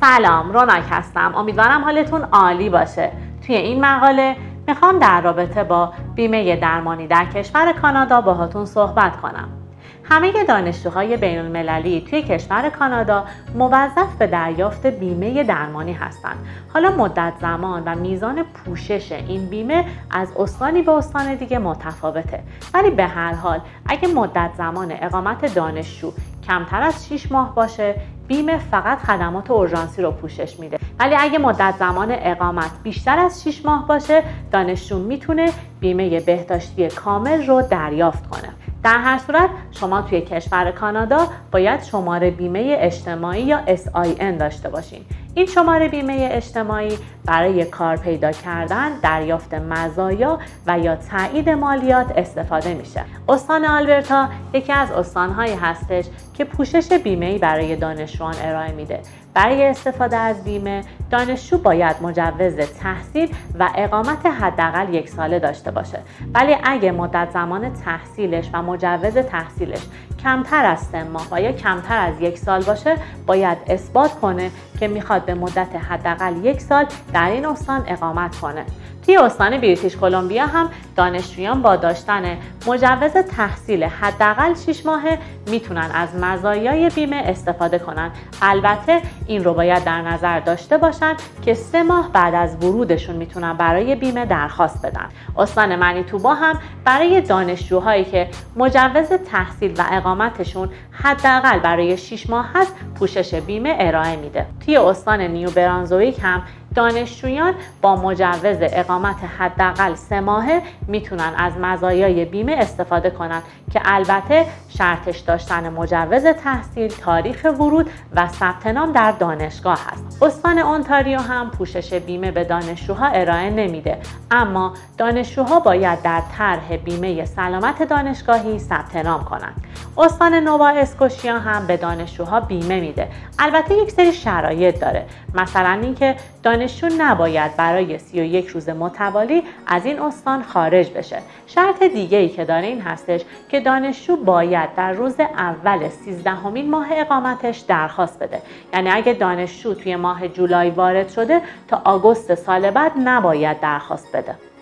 سلام، روناک هستم. امیدوارم حالتون عالی باشه. توی این مقاله میخوام در رابطه با بیمه درمانی در کشور کانادا باهاتون صحبت کنم. همه دانشجوهای بین المللی توی کشور کانادا موظف به دریافت بیمه درمانی هستند. حالا مدت زمان و میزان پوشش این بیمه از استانی به استان دیگه متفاوته. ولی به هر حال اگه مدت زمان اقامت دانشجو کمتر از 6 ماه باشه، بیمه فقط خدمات اورژانسی رو پوشش میده. ولی اگه مدت زمان اقامت بیشتر از 6 ماه باشه، دانشجو میتونه بیمه بهداشتی کامل رو دریافت کنه. در هر صورت شما توی کشور کانادا باید شماره بیمه اجتماعی یا SIN داشته باشین. این شماره بیمه اجتماعی برای کار پیدا کردن، دریافت مزایا و یا تایید مالیات استفاده میشه. استان آلبرتا یکی از استانهایی هستش که پوشش بیمه‌ای برای دانشجویان ارائه میده. برای استفاده از بیمه، دانشجو باید مجوز تحصیل و اقامت حداقل 1 ساله داشته باشه. ولی اگه مدت زمان تحصیلش و مجوز تحصیلش کمتر از 3 ماه و یا کمتر از 1 سال باشه، باید اثبات کنه که میخواد به مدت حداقل 1 سال در این استان اقامت کنه. توی استان بریتیش کلمبیا هم دانشجویان با داشتن مجوز تحصیل حداقل 6 ماهه میتونن از مزایای بیمه استفاده کنن. البته این رو باید در نظر داشته باشن که 3 ماه بعد از ورودشون میتونن برای بیمه درخواست بدن. استان منیتوبا هم برای دانشجوهایی که مجوز تحصیل و اقامتشون حداقل برای 6 ماه هست پوشش بیمه ارائه میده. توی استان نیو برانزویک هم دانشجویان با مجوز اقامت حداقل 3 ماهه میتونن از مزایای بیمه استفاده کنن که البته شرطش داشتن مجوز تحصیل، تاریخ ورود و ثبت نام در دانشگاه هست. استان اونتاریو هم پوشش بیمه به دانشجوها ارائه نمیده، اما دانشجوها باید در طرح بیمه سلامت دانشگاهی ثبت نام کنند. استان نووا اسکوشیا هم به دانشجوها بیمه میده. البته یک سری شرایط داره، مثلا اینکه دانشجو نباید برای 31 روز متوالی از این استان خارج بشه. شرط دیگه ای که داره این هستش که دانشجو باید در روز اول 13مین ماه اقامتش درخواست بده. یعنی اگه دانشجو توی ماه جولای وارد شده تا آگوست سال بعد نباید درخواست بده.